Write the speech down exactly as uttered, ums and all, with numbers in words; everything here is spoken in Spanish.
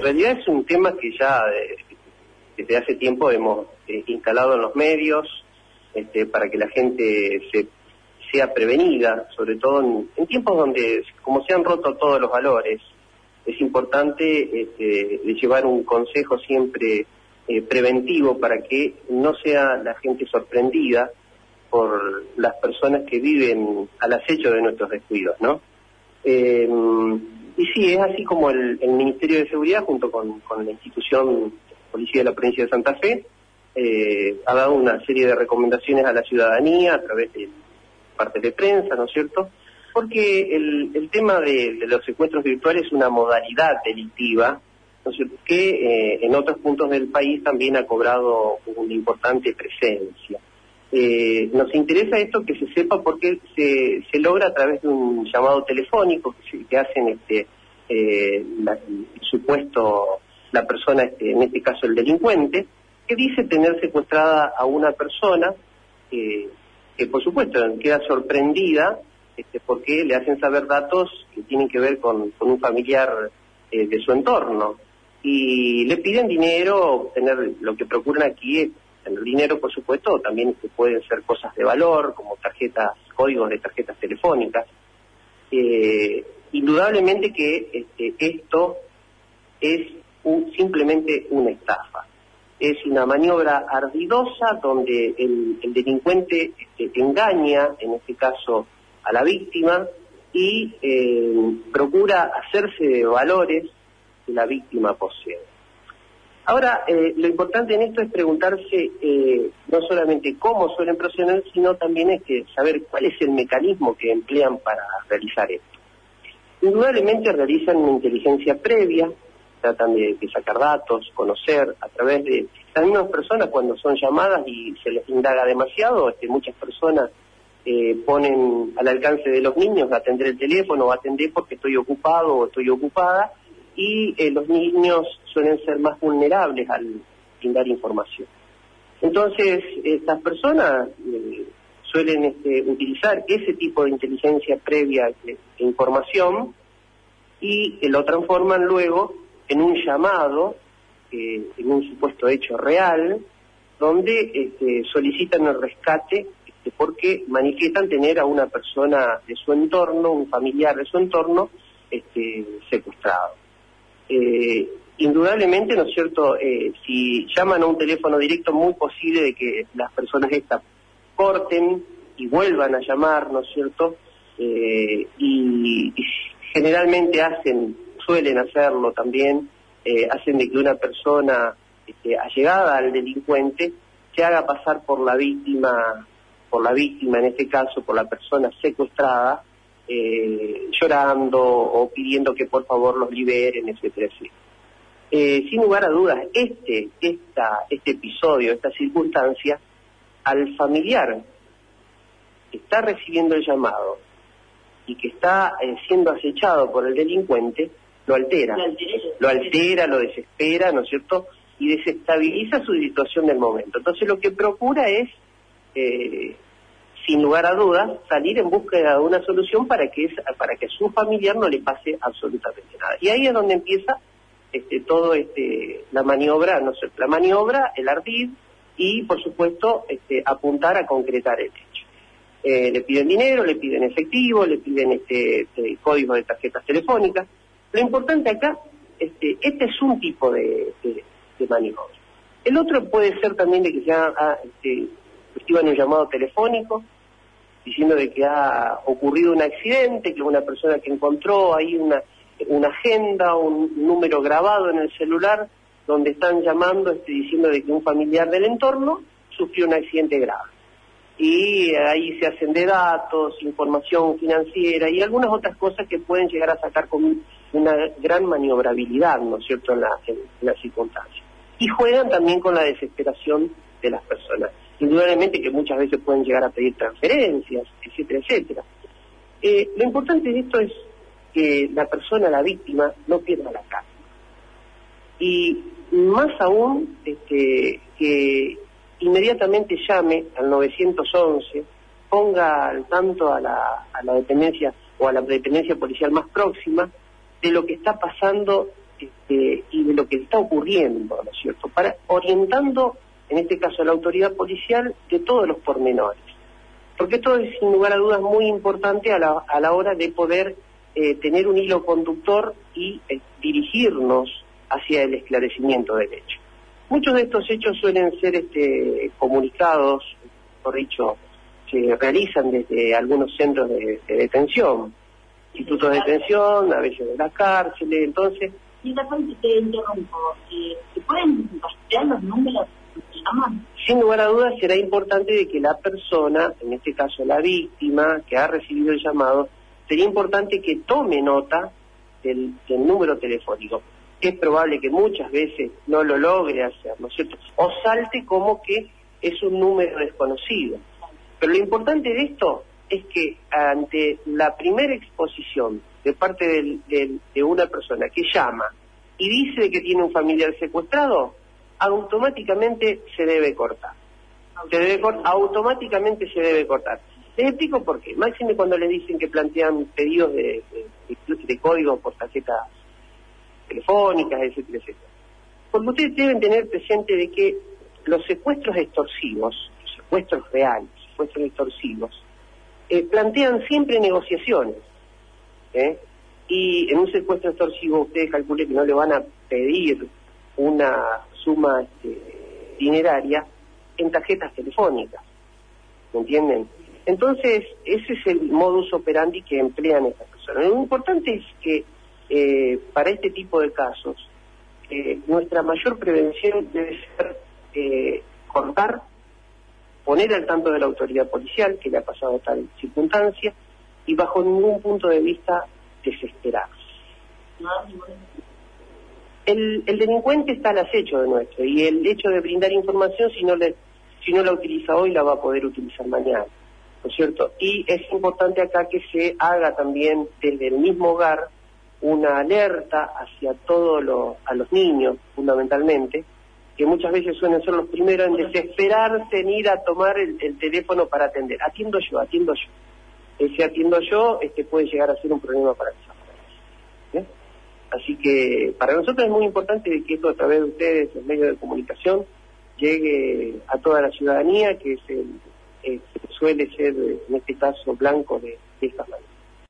realidad es un tema que ya eh, desde hace tiempo hemos eh, instalado en los medios este, para que la gente se sea prevenida, sobre todo en, en tiempos donde, como se han roto todos los valores, es importante este, de llevar un consejo siempre eh, preventivo para que no sea la gente sorprendida por las personas que viven al acecho de nuestros descuidos, ¿no? Eh, y sí, es así como el, el Ministerio de Seguridad, junto con, con la institución Policía de la Provincia de Santa Fe, eh, ha dado una serie de recomendaciones a la ciudadanía a través de parte de prensa, ¿no es cierto? Porque el, el tema de, de los secuestros virtuales es una modalidad delictiva, ¿no es cierto?, que eh, en otros puntos del país también ha cobrado una importante presencia. Eh, nos interesa esto que se sepa porque se, se logra a través de un llamado telefónico que, se, que hacen este eh, la, el supuesto, la persona, este, en este caso el delincuente, que dice tener secuestrada a una persona eh, que por supuesto queda sorprendida este, porque le hacen saber datos que tienen que ver con, con un familiar eh, de su entorno y le piden dinero, obtener lo que procuran aquí es tener dinero, por supuesto, también este, pueden ser cosas de valor como tarjetas, códigos de tarjetas telefónicas. Eh, indudablemente que este, esto es un, simplemente una estafa. Es una maniobra ardidosa donde el, el delincuente este, engaña, en este caso, a la víctima y eh, procura hacerse de valores que la víctima posee. Ahora, eh, lo importante en esto es preguntarse eh, no solamente cómo suelen proceder, sino también es que saber cuál es el mecanismo que emplean para realizar esto. Indudablemente realizan una inteligencia previa, tratan de, de sacar datos, conocer a través de las mismas personas cuando son llamadas y se les indaga demasiado, este, muchas personas eh, ponen al alcance de los niños atender el teléfono o atender porque estoy ocupado o estoy ocupada y eh, los niños suelen ser más vulnerables al brindar información. Entonces, estas personas eh, suelen este, utilizar ese tipo de inteligencia previa de, de información y eh, lo transforman luego en un llamado, eh, en un supuesto hecho real, donde este, solicitan el rescate este, porque manifiestan tener a una persona de su entorno, un familiar de su entorno, este, secuestrado. Eh, indudablemente, ¿no es cierto?, eh, si llaman a un teléfono directo, muy posible de que las personas estas corten y vuelvan a llamar, ¿no es cierto?, eh, y, y generalmente hacen, suelen hacerlo también, eh, hacen de que una persona este, allegada al delincuente se haga pasar por la víctima, por la víctima en este caso, por la persona secuestrada, Eh, llorando o pidiendo que por favor los liberen, etcétera, etcétera. Eh, sin lugar a dudas, este, esta, este episodio, esta circunstancia, al familiar que está recibiendo el llamado y que está eh, siendo acechado por el delincuente, lo altera, lo altera, lo desespera, ¿no es cierto?, y desestabiliza su situación del momento. Entonces lo que procura es eh, sin lugar a dudas, salir en búsqueda de una solución para que es, para que a su familiar no le pase absolutamente nada. Y ahí es donde empieza este, todo este, la maniobra, no sé, la maniobra, el ardid y, por supuesto, este, apuntar a concretar el hecho. Eh, le piden dinero, le piden efectivo, le piden este, este, códigos de tarjetas telefónicas. Lo importante acá, este, este es un tipo de, de, de maniobra. El otro puede ser también de que se haga, este, reciban un llamado telefónico diciendo de que ha ocurrido un accidente, que una persona que encontró ahí una, una agenda, un número grabado en el celular donde están llamando este, diciendo de que un familiar del entorno sufrió un accidente grave. Y ahí se hacen de datos, información financiera y algunas otras cosas que pueden llegar a sacar con una gran maniobrabilidad, ¿no es cierto?, en la, en, en la circunstancia. Y juegan también con la desesperación de las personas. Indudablemente que muchas veces pueden llegar a pedir transferencias, etcétera, etcétera. Eh, lo importante de esto es que la persona, la víctima, no pierda la calma. Y más aún, este, que inmediatamente llame al nueve once, ponga al tanto a la, a la dependencia o a la dependencia policial más próxima de lo que está pasando este, y de lo que está ocurriendo, ¿no es cierto?, para orientando, en este caso, a la autoridad policial de todos los pormenores. Porque esto es, sin lugar a dudas, muy importante a la, a la hora de poder eh, tener un hilo conductor y eh, dirigirnos hacia el esclarecimiento del hecho. Muchos de estos hechos suelen ser este, comunicados, por dicho, se realizan desde algunos centros de, de detención, institutos de detención, a veces de las cárceles, entonces... Y perdón, te interrumpo, eh, ¿se pueden rastrear los números que llaman? Sin lugar a dudas será importante de que la persona, en este caso la víctima, que ha recibido el llamado, sería importante que tome nota del, del número telefónico. Es probable que muchas veces no lo logre hacer, ¿no es cierto? O salte como que es un número desconocido. Pero lo importante de esto es que ante la primera exposición de parte del, del, de una persona que llama y dice que tiene un familiar secuestrado, automáticamente se debe cortar. Se debe cort automáticamente se debe cortar. Les explico por qué. Máxime cuando le dicen que plantean pedidos de, de, de, de código por tarjetas telefónicas, etcétera, etcétera. Porque ustedes deben tener presente de que los secuestros extorsivos, los secuestros reales, secuestros extorsivos, eh, plantean siempre negociaciones. ¿eh? Y en un secuestro extorsivo ustedes calculen que no le van a pedir una suma este, dineraria en tarjetas telefónicas. ¿Me entienden? Entonces, ese es el modus operandi que emplean estas personas. Lo importante es que eh, para este tipo de casos, eh, nuestra mayor prevención debe ser eh, cortar, poner al tanto de la autoridad policial que le ha pasado tal circunstancia y bajo ningún punto de vista desesperarse. El, el delincuente está al acecho de nuestro y el hecho de brindar información, si no, le, si no la utiliza hoy, la va a poder utilizar mañana, ¿no es cierto? Y es importante acá que se haga también desde el mismo hogar una alerta hacia todos los, a los niños, fundamentalmente, que muchas veces suelen ser los primeros en desesperarse en ir a tomar el, el teléfono para atender. Atiendo yo, atiendo yo. Eh, si atiendo yo, este puede llegar a ser un problema para esa familia. ¿eh? Así que para nosotros es muy importante de que esto a través de ustedes, los medios de comunicación, llegue a toda la ciudadanía, que es el, eh, suele ser, en este caso, blanco de, de esta manera.